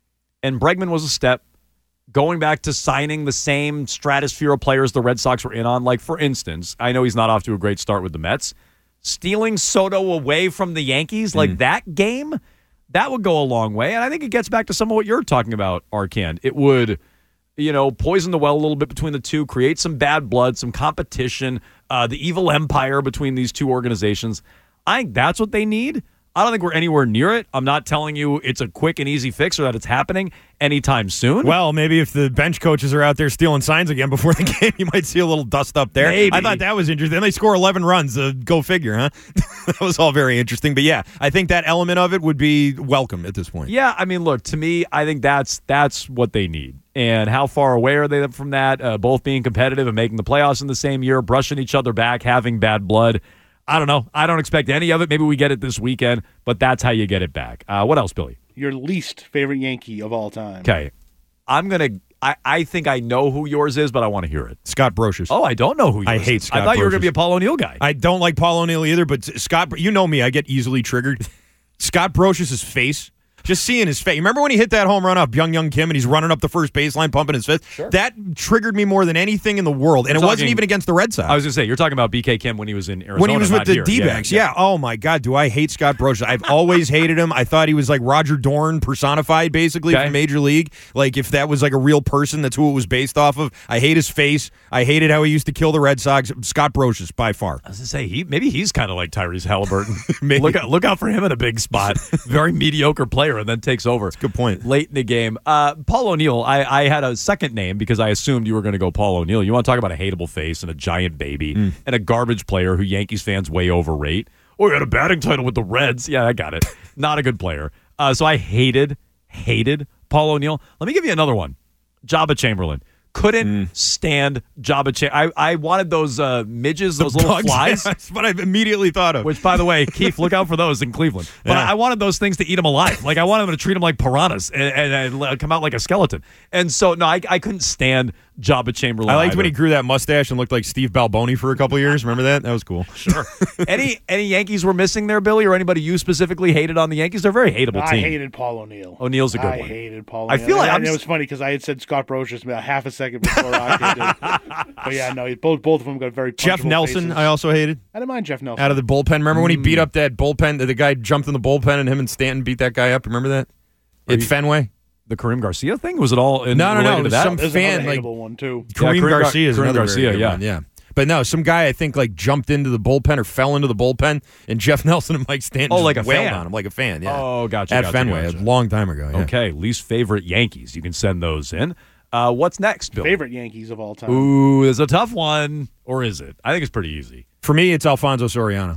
and Bregman was a step, going back to signing the same stratosphere of players the Red Sox were in on. Like, for instance, I know he's not off to a great start with the Mets. Stealing Soto away from the Yankees, like mm. that game, that would go a long way. And I think it gets back to some of what you're talking about, Arkan. It would, you know, poison the well a little bit between the two, create some bad blood, some competition, uh, the evil empire between these two organizations. I think that's what they need. I don't think we're anywhere near it. I'm not telling you it's a quick and easy fix or that it's happening anytime soon. Well, maybe if the bench coaches are out there stealing signs again before the game, you might see a little dust up there. Maybe. I thought that was interesting. Then they score eleven runs. Uh, go figure, huh? That was all very interesting. But yeah, I think that element of it would be welcome at this point. Yeah, I mean, look, to me, I think that's that's what they need. And how far away are they from that? Uh, both being competitive and making the playoffs in the same year, brushing each other back, having bad blood. I don't know. I don't expect any of it. Maybe we get it this weekend, but that's how you get it back. Uh, what else, Billy? Your least favorite Yankee of all time. Okay. I'm going to I, – I think I know who yours is, but I want to hear it. Scott Brosius. Oh, I don't know who yours I hate is. Scott I thought Brosius. you were going to be a Paul O'Neill guy. I don't like Paul O'Neill either, but Scott – you know me. I get easily triggered. Scott Brosius' face – just seeing his face. Remember when he hit that home run off Byung Young Kim and he's running up the first baseline pumping his fist? Sure. That triggered me more than anything in the world. And You're it talking, wasn't even against the Red Sox. I was going to say, you're talking about B K Kim when he was in Arizona. When he was with the here. D-backs. Yeah, Yeah, yeah. Oh, my God. Do I hate Scott Brosius. I've always hated him. I thought he was like Roger Dorn personified, basically, okay. from Major League. Like, if that was like a real person, that's who it was based off of. I hate his face. I hated how he used to kill the Red Sox. Scott Brosius, by far. I was going to say, he, maybe he's kind of like Tyrese Halliburton. look, out, look out for him in a big spot. Very mediocre player and then takes over. Good point. Late in the game. Uh, Paul O'Neill, I, I had a second name because I assumed you were going to go Paul O'Neill. You want to talk about a hateable face and a giant baby mm. and a garbage player who Yankees fans way overrate. Oh, he had a batting title with the Reds. Yeah, I got it. Not a good player. Uh, so I hated, hated Paul O'Neill. Let me give you another one. Jabba Chamberlain. Couldn't mm. stand Jabba Chamberlain. I, I wanted those uh, midges, those the little bugs. flies. That's what I've immediately thought of. Which, by the way, Keith, look out for those in Cleveland. But yeah. I, I wanted those things to eat them alive. Like, I wanted them to treat them like piranhas and, and, and come out like a skeleton. And so, no, I, I couldn't stand Jabba Chamberlain. I liked either. when he grew that mustache and looked like Steve Balboni for a couple of years. Remember that? That was cool. Sure. any any Yankees were missing there, Billy, or anybody you specifically hated on the Yankees? They're a very hateable I team. I hated Paul O'Neill. O'Neill's a good I one. I hated Paul I O'Neill. feel like and I'm it was funny because I had said Scott Brosius about half a second before I did. But yeah, no, both both of them got very Jeff Nelson, faces. I also hated. I didn't mind Jeff Nelson. Out of the bullpen. Remember mm. when he beat up that bullpen? The guy jumped in the bullpen and him and Stanton beat that guy up. Remember that? Are At you, Fenway? The Kareem Garcia thing? Was it all in No, no, no. It was that? some There's fan. another Like, hateable one, too. Kareem, yeah, Kareem Garcia is Kareem another Garcia, very good yeah. one. Yeah. But no, some guy I think like jumped into the bullpen or fell into the bullpen, and Jeff Nelson and Mike Stanton oh, just like a wailed fan. on him like a fan. Yeah. Oh, gotcha. At gotcha, Fenway gotcha. a long time ago. Yeah. Okay, least favorite Yankees. You can send those in. Uh, what's next, Bill? Favorite Yankees of all time. Ooh, there's a tough one. Or is it? I think it's pretty easy. For me, it's Alfonso Soriano. Oh,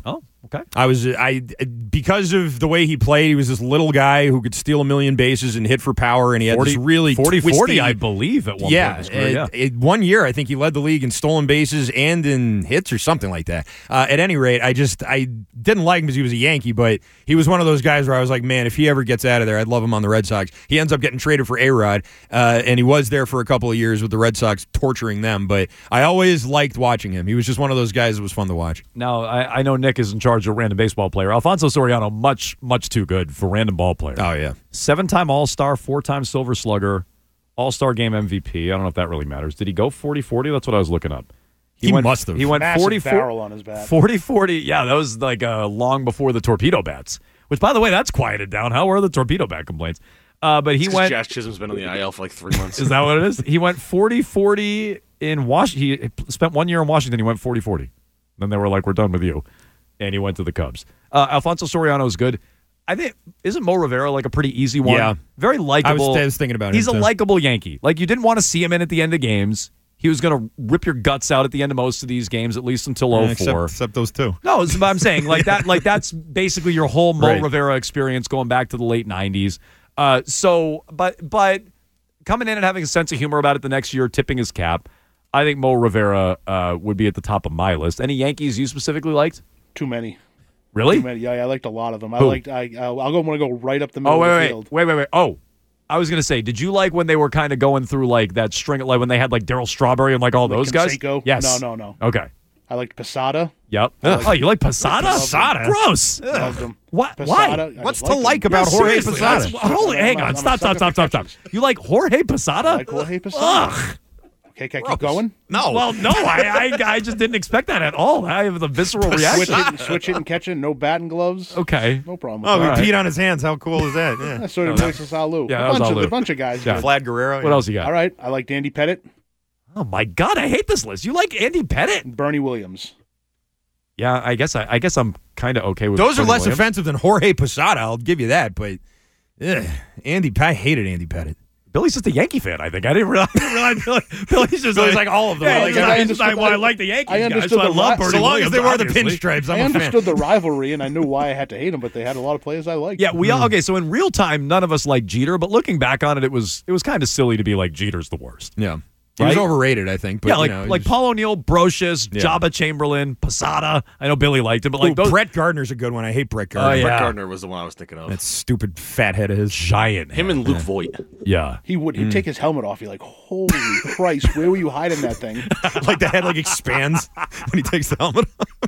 Okay. I was I because of the way he played, he was this little guy who could steal a million bases and hit for power, and he had forty, this really forty, twisty, forty, I believe, at one yeah, point in his career. Yeah. it- it- one year I think he led the league in stolen bases and in hits or something like that. Uh, at any rate, I just I didn't like him because he was a Yankee, but he was one of those guys where I was like, man, if he ever gets out of there, I'd love him on the Red Sox. He ends up getting traded for A-Rod, uh, and he was there for a couple of years with the Red Sox, torturing them. But I always liked watching him. He was just one of those guys that was fun to watch. Now, I, I know Nick is in charge of random baseball player. Alfonso Soriano, much, much too good for random ball player. Oh, yeah. Seven-time All-Star, four-time Silver Slugger, All-Star Game M V P. I don't know if that really matters. Did he go forty forty? That's what I was looking up. He went, must have. He went Massive forty barrel on his bat. forty forty. Yeah, that was like uh, long before the torpedo bats, which, by the way, that's quieted down. How are the torpedo bat complaints? Uh, but he It's 'cause went. Josh Chisholm's been on the I L for like three months. Is that what it is? He went forty forty in Washington. He spent one year in Washington. He went forty forty. Then they were like, we're done with you. And he went to the Cubs. Uh, Alfonso Soriano is good. I think, isn't Mo Rivera like a pretty easy one? Yeah. Very likable. I was, I was thinking about He's him, a too. likable Yankee. Like, you didn't want to see him in at the end of games. He was going to rip your guts out at the end of most of these games, at least until oh four. Except, except those two. No, it's- but I'm saying like that. Like that's basically your whole Mo Right. Rivera experience going back to the late nineties. Uh, so, but but coming in and having a sense of humor about it the next year, tipping his cap, I think Mo Rivera uh, would be at the top of my list. Any Yankees you specifically liked? Too many. Really? Too many. Yeah, I liked a lot of them. I Who? liked. I I'll I'll go. Want to go right up the middle Oh wait, of the wait, field. wait, wait, wait. Oh, I was gonna say, did you like when they were kind of going through like that string, like when they had like Daryl Strawberry and like all Like those guys? Canseco? Yes. No, no, no. Okay. I liked Posada. Yep. Ugh. Oh, you like Posada? Loved him. Posada? Gross. Loved him. What? Posada, Why? I What's just to liked like him. about Yeah, Jorge seriously, Posada? that's- Holy, I'm hang a- on. I'm a Stop, stop, sucker stop, for stop, stop. You like Jorge Posada? I like Jorge Posada. Ugh. Okay, can I keep going? No. Well, no, I, I I just didn't expect that at all. I have the visceral reaction. Switch it, and, switch it and catch it. No batting gloves. Okay. No problem. With Oh, that. he peed on his hands. How cool is that? Yeah. I sort of Moises Alou. Yeah, that a was bunch of Alou. a bunch of guys. Yeah. did. Vlad Guerrero. What yeah. else you got? All right, I liked Andy Pettit, Oh my God, I hate this list. You like Andy Pettit? and Bernie Williams. Yeah, I guess I, I guess I'm kind of okay with Those are Bernie less Williams. offensive than Jorge Posada. I'll give you that. But ugh, Andy, I hated Andy Pettit. Billy's just a Yankee fan, I think. I didn't realize, I didn't realize Billy, Billy's just Billy's like all of them. Yeah, I he's like just- it. he's just I like, well, I understood- like the Yankees I guys, understood so I the love ri- Bernie So long as Williams, they wear the obviously. pinstripes, I'm I a fan. understood the rivalry, and I knew why I had to hate him. But they had a lot of players I liked. Yeah, we all okay. So in real time, none of us like Jeter, but looking back on it, it was it was kind of silly to be like Jeter's the worst. Yeah. He was Right? overrated, I think. But, yeah, like you know, like he's- Paul O'Neill, Brocious, Yeah. Jabba Chamberlain, Posada. I know Billy liked him, but like Ooh, those Brett Gardner's a good one. I hate Brett Oh, Gardner. yeah. Brett Gardner was the one I was thinking of. That stupid fat head of his. giant. Him and Luke Voigt. Yeah. He would. He'd Mm. take his helmet off. You're like, holy Christ, where were you hiding that thing? Like the head like expands when he takes the helmet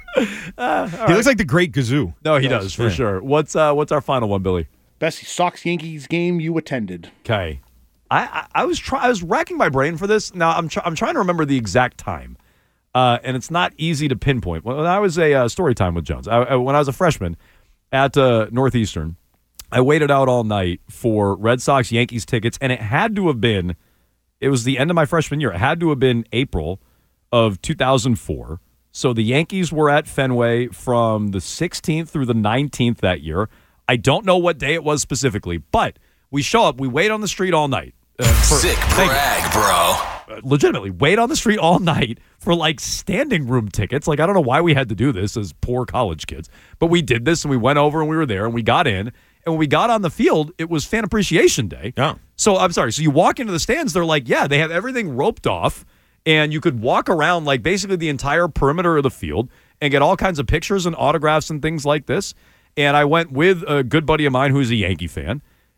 off. He looks like the Great Gazoo. No, he Yes. does for Yeah. sure. What's uh what's our final one, Billy? Best Sox Yankees game you attended. Okay. I, I, I was try I was racking my brain for this. Now I'm try, I'm trying to remember the exact time, uh, and it's not easy to pinpoint. When I was a uh, story time with Jones, I, I, when I was a freshman at uh, Northeastern, I waited out all night for Red Sox Yankees tickets, and it had to have been. It was the end of my freshman year. It had to have been April of two thousand four. So the Yankees were at Fenway from the sixteenth through the nineteenth that year. I don't know what day it was specifically, but we show up. We wait on the street all night. Uh, for, Sick thank you. brag, bro. Uh, legitimately, wait on the street all night for like standing room tickets. Like, I don't know why we had to do this as poor college kids, but we did this and we went over and we were there and we got in. And when we got on the field, it was Fan Appreciation Day. Yeah. So I'm sorry. So you walk into the stands, they're like, yeah, they have everything roped off, and you could walk around like basically the entire perimeter of the field and get all kinds of pictures and autographs and things like this. And I went with a good buddy of mine who's a Yankee fan.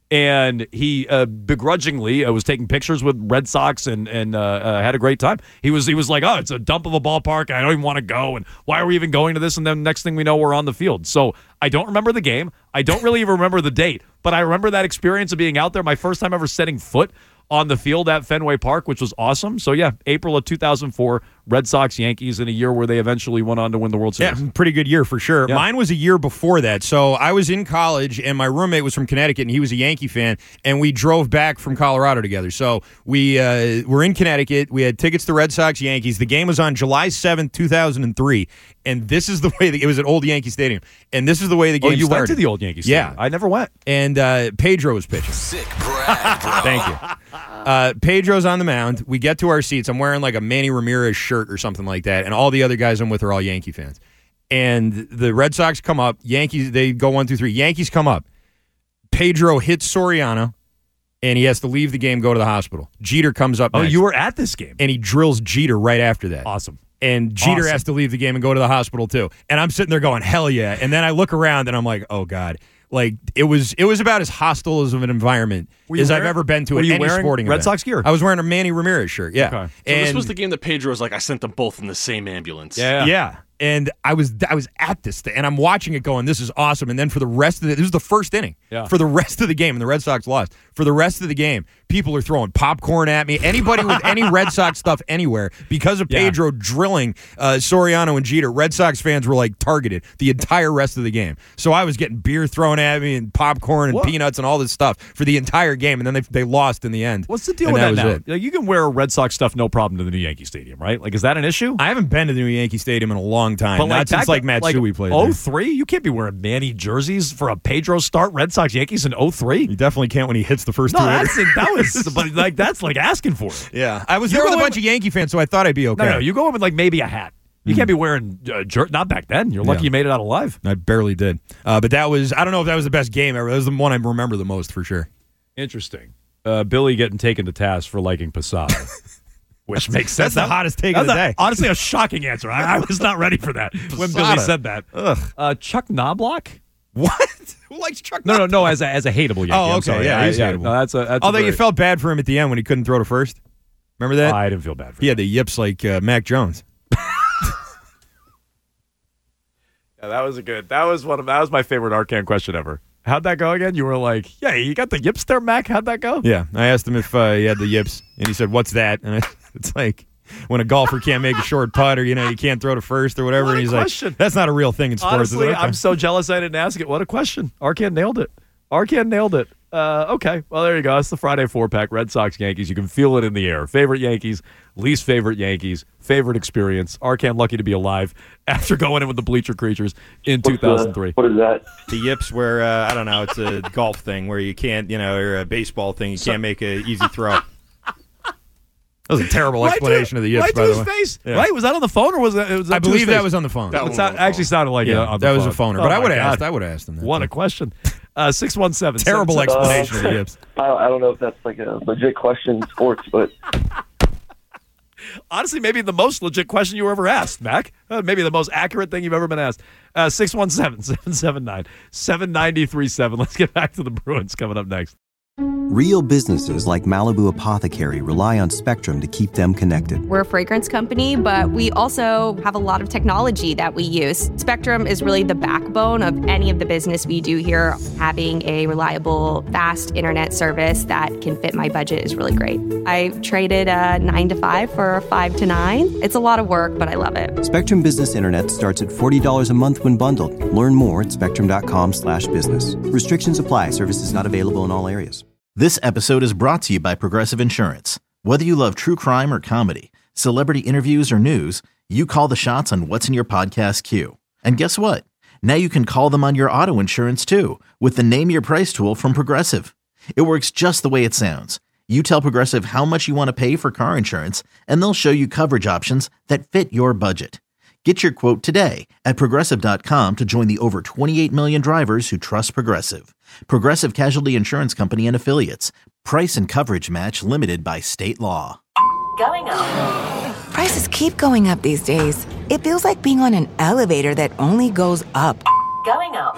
And he uh, begrudgingly uh, was taking pictures with Red Sox and and uh, uh, had a great time. He was he was like, oh, it's a dump of a ballpark. I don't even want to go. And why are we even going to this? And then next thing we know, we're on the field. So I don't remember the game. I don't really even remember the date. But I remember that experience of being out there. My first time ever setting foot on the field at Fenway Park, which was awesome. So yeah, April of two thousand four, Red Sox Yankees in a year where they eventually went on to win the World Series. Yeah, pretty good year for sure. Yeah. Mine was a year before that. So I was in college, and my roommate was from Connecticut, and he was a Yankee fan, and we drove back from Colorado together. So we uh, were in Connecticut. We had tickets to Red Sox Yankees. The game was on July seventh, two thousand three, and this is the way that it was at Old Yankee Stadium, and this is the way the game Oh, you started. went to the Old Yankee Stadium? Yeah. I never went. And uh, Pedro was pitching. Sick brag, bro. Thank you. Uh, Pedro's on the mound. We get to our seats. I'm wearing like a Manny Ramirez shirt or something like that, and all the other guys I'm with are all Yankee fans. and the Red Sox come up. Yankees, they go one, two, three. Yankees come up. Pedro hits Soriano, and he has to leave the game, go to the hospital. Jeter comes up Oh, next, you were at this game. and he drills Jeter right after that. Awesome. And Jeter Awesome. has to leave the game and go to the hospital too. And I'm sitting there going, hell yeah. And then I look around and I'm like, oh God. Like it was it was about as hostile as of an environment Were you as I've wearing- ever been to were at you any wearing sporting Red event. Sox gear? I was wearing a Manny Ramirez shirt, yeah. Okay. So And this was the game that Pedro was like, I sent them both in the same ambulance. yeah. And I was I was at this thing, and I'm watching it going, this is awesome. And then for the rest of the, this was the first inning. Yeah. For the rest of the game, and the Red Sox lost. For the rest of the game, people are throwing popcorn at me. Anybody with any Red Sox stuff anywhere, because of Yeah. Pedro drilling uh, Soriano and Jeter, Red Sox fans were like targeted the entire rest of the game. So I was getting beer thrown at me and popcorn and What? peanuts and all this stuff for the entire game, and then they they lost in the end. What's the deal And with that, was now? it. Like, you can wear Red Sox stuff no problem to the new Yankee Stadium, right? Like, is that an issue? I haven't been to the new Yankee Stadium in a long time. Not since like Matsui played oh there. three? You can't be wearing Manny jerseys for a Pedro start, Red Sox Yankees in oh three? You definitely can't when he hits the first No, two that's hitters. that was but like that's like asking for it. Yeah, I was You there with go a in- bunch of Yankee fans, so I thought I'd be okay. No, no, you go in with like maybe a hat. You can't be wearing uh, jer- not back then. You're lucky Yeah. you made it out alive. I barely did. Uh, but that was, I don't know if that was the best game ever. That was the one I remember the most for sure. Interesting. Uh, Billy getting taken to task for liking Posada. Which makes sense. That's the hottest take of That's the a- day. honestly, a shocking answer. I, I was not ready for that when Billy Posada. said that. Ugh. Uh, Chuck Knobloch? What? Who likes Chuck? No, no, no. As a as a hateable Yankee. Oh, I'm okay. sorry. Yeah, I- he's hateable. No, that's a. That's Although a you very- felt bad for him at the end when he couldn't throw to first. Remember that? I didn't feel bad for He had the yips like uh, Mac Jones. Yeah, that was a good. That was one of that was my favorite Arcan question ever. How'd that go again? You were like, "Yeah, you got the yips there, Mac." How'd that go? Yeah, I asked him if uh, he had the yips, and he said, "What's that?" And I, it's like when a golfer can't make a short putt, or you know, you can't throw to first, or whatever. What a and he's question. like, "That's not a real thing in sports." I Honestly, said, "Okay." I'm so jealous I didn't ask it. What a question. Arcan nailed it. Arcan nailed it. Uh, okay, well, there you go. That's the Friday four-pack, Red Sox, Yankees. You can feel it in the air. Favorite Yankees, least favorite Yankees, favorite experience. Arcan lucky to be alive after going in with the Bleacher Creatures in two thousand three. What is that? The yips where, uh, I don't know, it's a golf thing where you can't, you know, or a baseball thing, you can't make an easy throw. That was a terrible Right to- explanation of the yips, right by to the his way. face. Yeah. Right? Was that on the phone or was that? Was that I to his believe that face? was on the phone. It sound- actually sounded like Yeah, it on the that was phone. a phoner. Oh But I my would have God. asked. I would have asked him that. What a question. Uh, six one seven. Terrible seven- explanation of the yips. I, I don't know if that's like a legit question in sports, but Honestly, maybe the most legit question you were ever asked, Mac. Uh, maybe the most accurate thing you've ever been asked. Uh, six one seven, seven seven nine, seven nine three seven. Let's get back to the Bruins coming up next. Real businesses like Malibu Apothecary rely on Spectrum to keep them connected. We're a fragrance company, but we also have a lot of technology that we use. Spectrum is really the backbone of any of the business we do here. Having a reliable, fast internet service that can fit my budget is really great. I traded a nine to five for a five to nine. It's a lot of work, but I love it. Spectrum Business Internet starts at forty dollars a month when bundled. Learn more at spectrum.com slash business. Restrictions apply. Services not available in all areas. This episode is brought to you by Progressive Insurance. Whether you love true crime or comedy, celebrity interviews or news, you call the shots on what's in your podcast queue. And guess what? Now you can call them on your auto insurance too with the Name Your Price tool from Progressive. It works just the way it sounds. You tell Progressive how much you want to pay for car insurance, and they'll show you coverage options that fit your budget. Get your quote today at Progressive dot com to join the over twenty-eight million drivers who trust Progressive. Progressive Casualty Insurance Company and Affiliates. Price and coverage match limited by state law. Going up. Prices keep going up these days. It feels like being on an elevator that only goes up. Going up.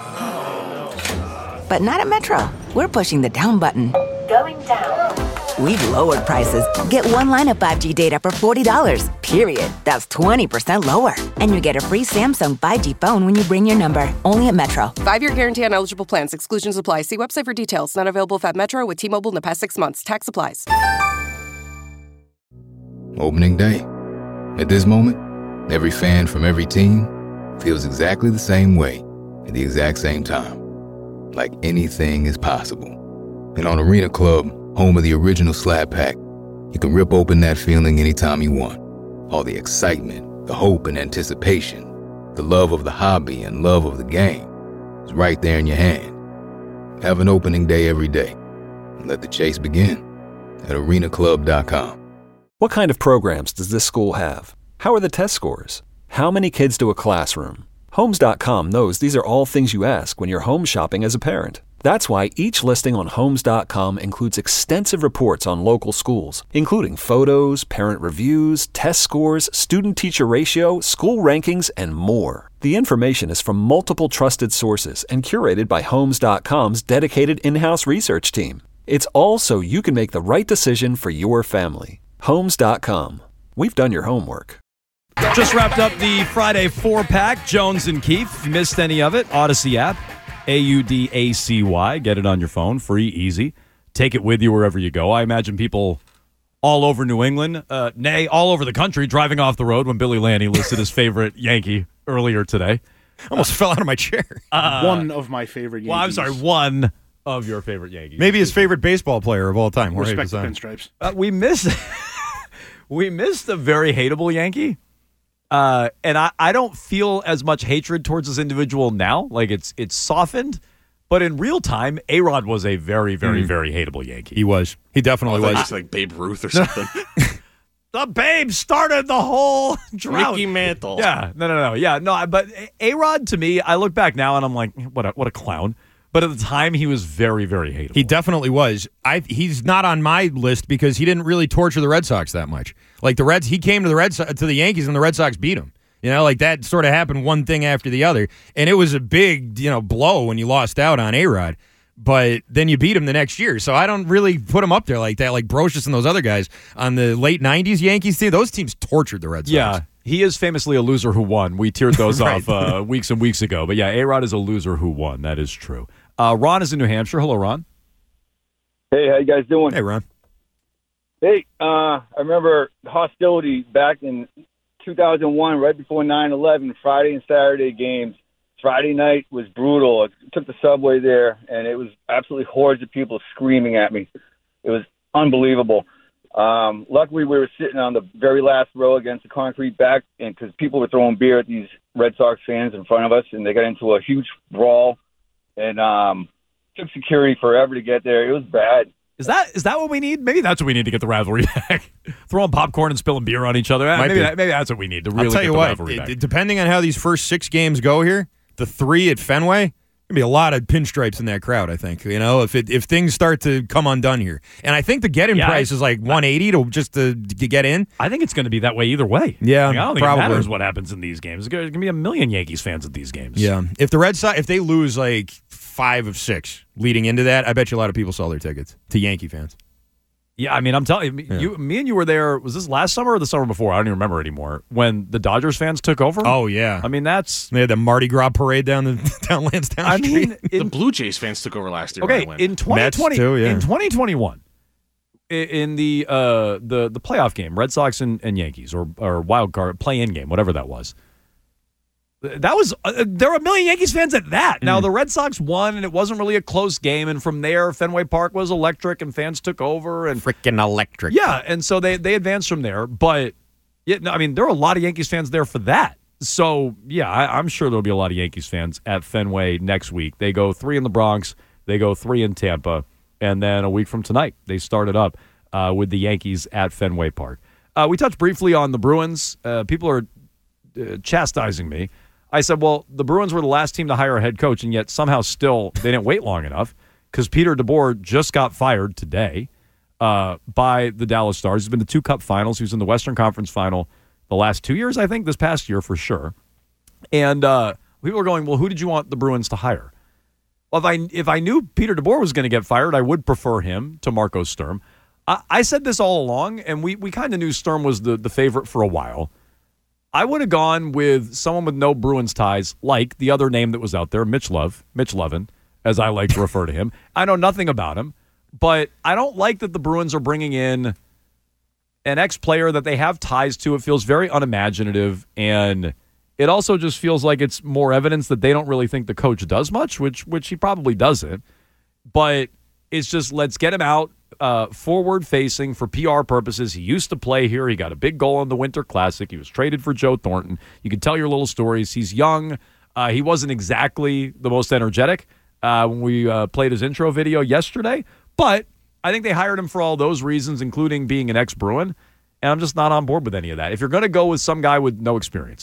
But not at Metro. We're pushing the down button. Going down. We've lowered prices. Get one line of five G data for forty dollars, period. That's twenty percent lower. And you get a free Samsung five G phone when you bring your number. Only at Metro. Five-year guarantee on eligible plans. Exclusions apply. See website for details. Not available if at Metro with T-Mobile in the past six months. Tax applies. Opening day. At this moment, every fan from every team feels exactly the same way at the exact same time. Like anything is possible. And on Arena Club, home of the original Slab Pack, you can rip open that feeling anytime you want. All the excitement, the hope and anticipation, the love of the hobby and love of the game is right there in your hand. Have an opening day every day. And let the chase begin at arena club dot com. What kind of programs does this school have? How are the test scores? How many kids do a classroom? Homes dot com knows these are all things you ask when you're home shopping as a parent. That's why each listing on Homes dot com includes extensive reports on local schools, including photos, parent reviews, test scores, student-teacher ratio, school rankings, and more. The information is from multiple trusted sources and curated by Homes dot com's dedicated in-house research team. It's all so you can make the right decision for your family. Homes dot com. We've done your homework. Just wrapped up the Friday four-pack, Jones and Keefe. If you missed any of it, Odyssey app. A U D A C Y. Get it on your phone. Free, easy. Take it with you wherever you go. I imagine people all over New England, uh, nay, all over the country, driving off the road when Billy Lanny listed his favorite Yankee earlier today. Almost uh, fell out of my chair. Uh, one of my favorite Yankees. Well, I'm sorry, one of your favorite Yankees. Maybe his favorite baseball player of all time. Jorge Respect the Posada. pinstripes. Uh, we missed, we missed a very hateable Yankee. Uh, and I, I don't feel as much hatred towards this individual now. Like, it's it's softened. But in real time, A-Rod was a very, very, mm. very hateable Yankee. He was. He definitely oh, was. Just like Babe Ruth or something. The Babe started the whole drought. Mickey Mantle. Yeah. No, no, no. Yeah. No, but A-Rod, to me, I look back now and I'm like, what a, what a clown. But at the time, he was very, very hateable. He definitely was. I He's not on my list because he didn't really torture the Red Sox that much. Like the Reds, he came to the Red so- to the Yankees and the Red Sox beat him. You know, like that sort of happened one thing after the other. And it was a big, you know, blow when you lost out on A-Rod. But then you beat him the next year. So I don't really put him up there like that, like Brocious and those other guys on the late nineties Yankees team. Those teams tortured the Red Sox. Yeah, he is famously a loser who won. We teared those right. off uh, weeks and weeks ago. But yeah, A-Rod is a loser who won. That is true. Uh, Ron is in New Hampshire. Hello, Ron. Hey, how you guys doing? Hey, Ron. Hey, uh, I remember the hostility back in two thousand one, right before nine eleven, Friday and Saturday games. Friday night was brutal. I took the subway there, and it was absolutely hordes of people screaming at me. It was unbelievable. Um, luckily, we were sitting on the very last row against the concrete back, and because people were throwing beer at these Red Sox fans in front of us, and they got into a huge brawl, and um, took security forever to get there. It was bad. Is that is that what we need? Maybe that's what we need to get the rivalry back. Throwing popcorn and spilling beer on each other. Maybe, that, maybe that's what we need to really I'll tell get you the what, rivalry it, back. it- depending on how these first six games go here, the three at Fenway, there'll be a lot of pinstripes in that crowd, I think. You know, if it, if things start to come undone here. And I think the get-in Yeah, price I- is like one eighty to just to, to get in. I think it's going to be that way either way. Yeah, Like, I don't think probably. it matters what happens in these games. There's going to be a million Yankees fans at these games. Yeah. If the Red Sox, if they lose like five of six leading into that, I bet you a lot of people sell their tickets to Yankee fans. Yeah, I mean, I'm telling you, Yeah. you, me and you were there. Was this last summer or the summer before? I don't even remember anymore. When the Dodgers fans took over. Oh yeah, I mean that's they had the Mardi Gras parade down the down Lansdowne I Street. mean, The in, Blue Jays fans took over last year. okay, when I went. in twenty twenty, Mets too, yeah. in twenty twenty-one, i- in the uh the the playoff game, Red Sox and, and Yankees, or or wild card play-in game, whatever that was. That was uh, there were a million Yankees fans at that. Now the Red Sox won, and it wasn't really a close game. And from there, Fenway Park was electric, and fans took over. And Freaking electric. yeah, and so they they advanced from there. But yeah, no, I mean there were a lot of Yankees fans there for that. So yeah, I, I'm sure there'll be a lot of Yankees fans at Fenway next week. They go three in the Bronx, they go three in Tampa, and then a week from tonight they start it up uh, with the Yankees at Fenway Park. Uh, we touched briefly on the Bruins. Uh, people are uh, chastising me. I said, well, the Bruins were the last team to hire a head coach, and yet somehow still they didn't wait long enough because Peter DeBoer just got fired today uh, by the Dallas Stars. He's been to two Cup finals. He was in the Western Conference final the last two years, I think, this past year for sure. And uh, people are going, well, who did you want the Bruins to hire? Well, if I, if I knew Peter DeBoer was going to get fired, I would prefer him to Marco Sturm. I, I said this all along, and we, we kind of knew Sturm was the, the favorite for a while. I would have gone with someone with no Bruins ties, like the other name that was out there, Mitch Love, Mitch Levin, as I like to refer to him. I know nothing about him, but I don't like that the Bruins are bringing in an ex-player that they have ties to. It feels very unimaginative, and it also just feels like it's more evidence that they don't really think the coach does much, which which he probably doesn't. But it's just, let's get him out. Uh, forward-facing for P R purposes. He used to play here. He got a big goal in the Winter Classic. He was traded for Joe Thornton. You can tell your little stories. He's young. Uh, he wasn't exactly the most energetic uh, when we uh, played his intro video yesterday, but I think they hired him for all those reasons, including being an ex-Bruin, and I'm just not on board with any of that. If you're going to go with some guy with no experience,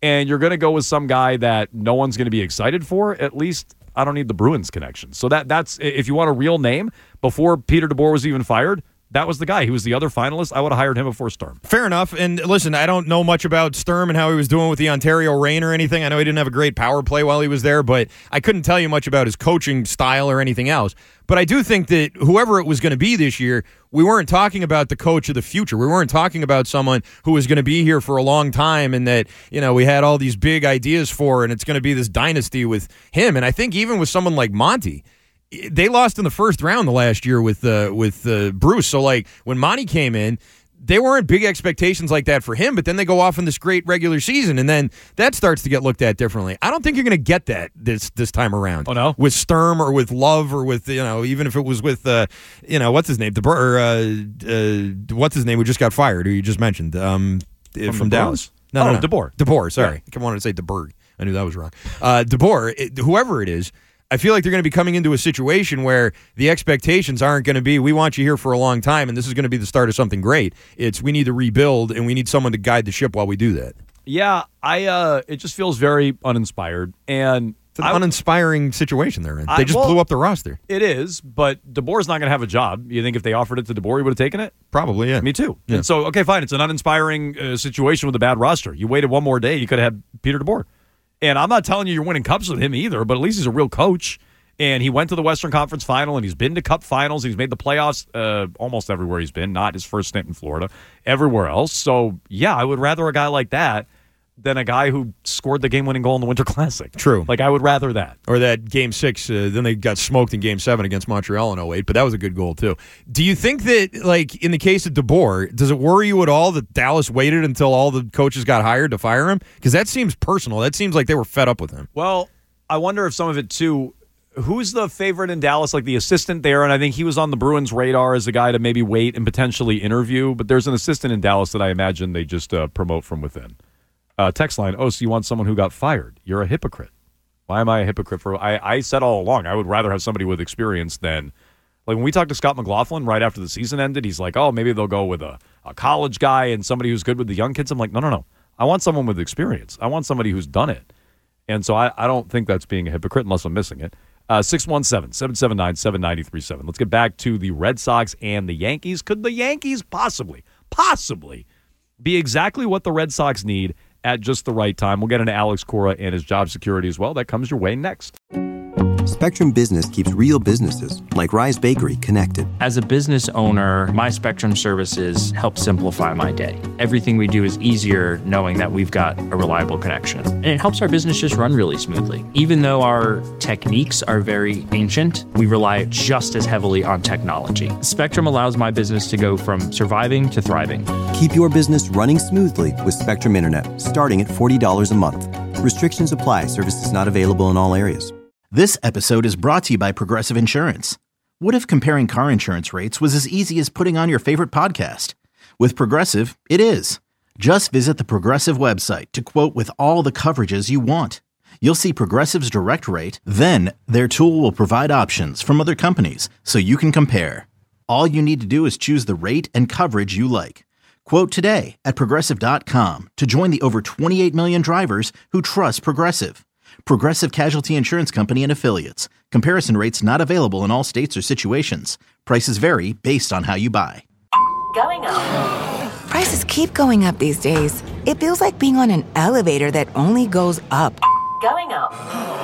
and you're going to go with some guy that no one's going to be excited for, at least I don't need the Bruins connection. So that that's if you want a real name, before Peter DeBoer was even fired, that was the guy. He was the other finalist. I would have hired him before Sturm. Fair enough. And listen, I don't know much about Sturm and how he was doing with the Ontario Reign or anything. I know he didn't have a great power play while he was there, but I couldn't tell you much about his coaching style or anything else. But I do think that whoever it was going to be this year, we weren't talking about the coach of the future. We weren't talking about someone who was going to be here for a long time and that, you know, we had all these big ideas for, and it's going to be this dynasty with him. And I think even with someone like Monty, they lost in the first round the last year with uh, with uh, Bruce. So, like, when Monty came in, they weren't big expectations like that for him, but then they go off in this great regular season, and then that starts to get looked at differently. I don't think you're going to get that this this time around. Oh, no? With Sturm or with Love or with, you know, even if it was with, uh, you know, what's his name? DeBur- or, uh, uh, what's his name who just got fired, who you just mentioned, um, from, from Dallas? No, no, oh, no. DeBoer. DeBoer, sorry. Yeah. I wanted to say DeBerg. I knew that was wrong. Uh, DeBoer, it, whoever it is, I feel like they're going to be coming into a situation where the expectations aren't going to be, we want you here for a long time, and this is going to be the start of something great. It's, we need to rebuild, and we need someone to guide the ship while we do that. Yeah, I. Uh, it just feels very uninspired. And it's an I, uninspiring situation they're in. They I, just well, blew up the roster. It is, but DeBoer's not going to have a job. You think if they offered it to DeBoer, he would have taken it? Probably, yeah. Me too. Yeah. And so, okay, fine. It's an uninspiring uh, situation with a bad roster. You waited one more day, you could have had Peter DeBoer. And I'm not telling you you're winning cups with him either, but at least he's a real coach. And he went to the Western Conference Final, and he's been to Cup Finals. He's made the playoffs uh, almost everywhere he's been, not his first stint in Florida, everywhere else. So, yeah, I would rather a guy like that than a guy who scored the game-winning goal in the Winter Classic. True. Like, I would rather that. Or that Game six, uh, then they got smoked in Game seven against Montreal in oh eight, but that was a good goal, too. Do you think that, like, in the case of DeBoer, does it worry you at all that Dallas waited until all the coaches got hired to fire him? Because that seems personal. That seems like they were fed up with him. Well, I wonder if some of it, too, who's the favorite in Dallas, like the assistant there? And I think he was on the Bruins' radar as a guy to maybe wait and potentially interview. But there's an assistant in Dallas that I imagine they just uh, promote from within. Uh, text line, oh, so you want someone who got fired. You're a hypocrite. Why am I a hypocrite? For I, I said all along, I would rather have somebody with experience than, like when we talked to Scott McLaughlin right after the season ended, he's like, oh, maybe they'll go with a, a college guy and somebody who's good with the young kids. I'm like, no, no, no. I want someone with experience. I want somebody who's done it. And so I, I don't think that's being a hypocrite unless I'm missing it. Uh, six one seven, seven seven nine, seven nine three seven. Let's get back to the Red Sox and the Yankees. Could the Yankees possibly, possibly be exactly what the Red Sox need at just the right time? We'll get into Alex Cora and his job security as well. That comes your way next. Spectrum Business keeps real businesses, like Rise Bakery, connected. As a business owner, my Spectrum services help simplify my day. Everything we do is easier knowing that we've got a reliable connection. And it helps our business just run really smoothly. Even though our techniques are very ancient, we rely just as heavily on technology. Spectrum allows my business to go from surviving to thriving. Keep your business running smoothly with Spectrum Internet, starting at forty dollars a month. Restrictions apply. Services not available in all areas. This episode is brought to you by Progressive Insurance. What if comparing car insurance rates was as easy as putting on your favorite podcast? With Progressive, it is. Just visit the Progressive website to quote with all the coverages you want. You'll see Progressive's direct rate, then their tool will provide options from other companies so you can compare. All you need to do is choose the rate and coverage you like. Quote today at Progressive dot com to join the over twenty-eight million drivers who trust Progressive. Progressive Casualty Insurance Company and Affiliates. Comparison rates not available in all states or situations. Prices vary based on how you buy. Going up. Prices keep going up these days. It feels like being on an elevator that only goes up. Going up.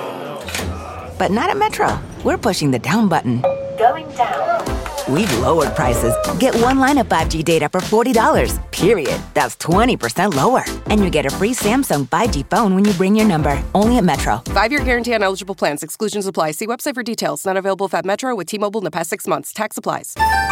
But not at Metro. We're pushing the down button. Going down. We've lowered prices. Get one line of five G data for forty dollars, period. That's twenty percent lower. And you get a free Samsung five G phone when you bring your number. Only at Metro. Five-year guarantee on eligible plans. Exclusions apply. See website for details. Not available if at Metro with T-Mobile in the past six months. Tax applies.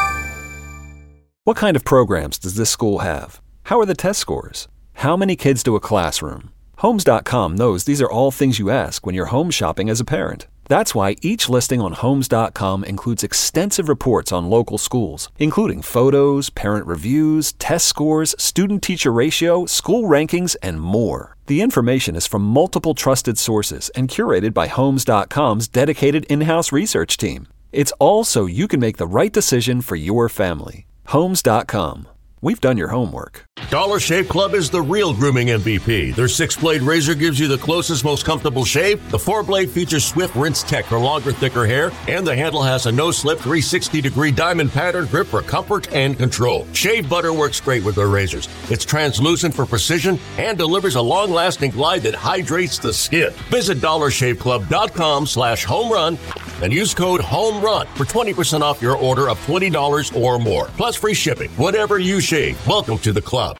What kind of programs does this school have? How are the test scores? How many kids do a classroom? Homes dot com knows these are all things you ask when you're home shopping as a parent. That's why each listing on Homes dot com includes extensive reports on local schools, including photos, parent reviews, test scores, student-teacher ratio, school rankings, and more. The information is from multiple trusted sources and curated by Homes dot com's dedicated in-house research team. It's all so you can make the right decision for your family. Homes dot com. we've done your homework. Dollar Shave Club is the real grooming M V P. Their six-blade razor gives you the closest, most comfortable shave. The four-blade features Swift Rinse Tech for longer, thicker hair. And the handle has a no-slip three hundred sixty degree diamond pattern grip for comfort and control. Shave butter works great with their razors. It's translucent for precision and delivers a long-lasting glide that hydrates the skin. Visit dollar shave club dot com slash home run and use code HOMERUN for twenty percent off your order of twenty dollars or more. Plus free shipping. Whatever you shave, welcome to the club.